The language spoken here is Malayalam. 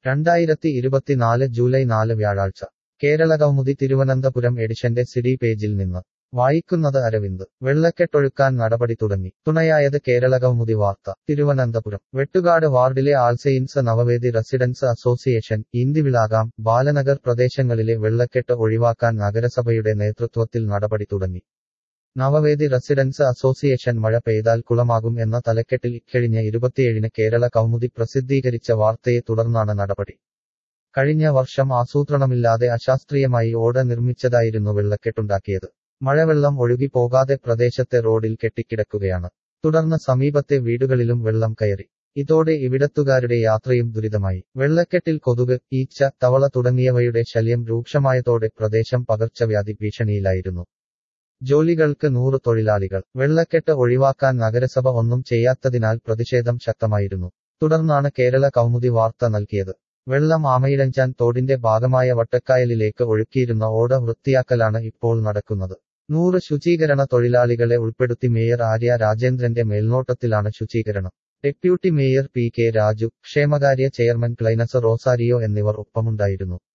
2024 ജൂലൈ 4 വ്യാഴാഴ്ച കേരളകൗമുദി തിരുവനന്തപുരം എഡിഷന്റെ സിഡി പേജിൽ നിന്ന് വായിക്കുന്നത് അരവിന്ദ് വെള്ളക്കെട്ടൊഴുക്കാൻ നടപടി തുടങ്ങി തുണയായത് കേരളകൗമുദി വാർത്ത തിരുവനന്തപുരം വെട്ടുകാട് വാർഡിലെ ആൾസെയിൻസ് നവവേദി റെസിഡൻസ് അസോസിയേഷൻ ഇന്ദിവിളാകാം ബാലനഗർ പ്രദേശങ്ങളിലെ വെള്ളക്കെട്ട് ഒഴിവാക്കാൻ നഗരസഭയുടെ നേതൃത്വത്തിൽ നടപടി തുടങ്ങി നവവേദി റെസിഡൻസ് അസോസിയേഷൻ മഴ പെയ്താൽ കുളമാകും എന്ന തലക്കെട്ടിൽ ഇക്കഴിഞ്ഞ 27-ന് കേരള കൗമുദി പ്രസിദ്ധീകരിച്ച വാർത്തയെ തുടർന്നാണ് നടപടി കഴിഞ്ഞ വർഷം ആസൂത്രണമില്ലാതെ അശാസ്ത്രീയമായി ഓട നിർമ്മിച്ചതായിരുന്നു വെള്ളക്കെട്ടുണ്ടാക്കിയത് മഴവെള്ളം ഒഴുകി പോകാതെ പ്രദേശത്തെ റോഡിൽ കെട്ടിക്കിടക്കുകയാണ് തുടർന്ന് സമീപത്തെ വീടുകളിലും വെള്ളം കയറി ഇതോടെ ഇവിടത്തുകാരുടെ യാത്രയും ദുരിതമായി വെള്ളക്കെട്ടിൽ കൊതുക് ഈച്ച തവള തുടങ്ങിയവയുടെ ശല്യം രൂക്ഷമായതോടെ പ്രദേശം പകർച്ചവ്യാധി ഭീഷണിയിലായിരുന്നു ജോലികൾക്ക് 100 തൊഴിലാളികൾ വെള്ളക്കെട്ട് ഒഴിവാക്കാൻ നഗരസഭ ഒന്നും ചെയ്യാത്തതിനാൽ പ്രതിഷേധം ശക്തമായിരുന്നു തുടർന്നാണ് കേരള കൗമുദി വാർത്ത നൽകിയത് വെള്ളം ആമയിഴഞ്ചാൻ തോടിന്റെ ഭാഗമായ വട്ടക്കായലിലേക്ക് ഒഴുക്കിയിരുന്ന ഓട വൃത്തിയാക്കലാണ് ഇപ്പോൾ നടക്കുന്നത് 100 ശുചീകരണ തൊഴിലാളികളെ ഉൾപ്പെടുത്തി മേയർ ആര്യ രാജേന്ദ്രന്റെ മേൽനോട്ടത്തിലാണ് ശുചീകരണം deputy mayor P K Raju ക്ഷേമകാര്യ ചെയർമാൻ ക്ലൈനസ് റോസാരിയോ എന്നിവർ ഒപ്പമുണ്ടായിരുന്നു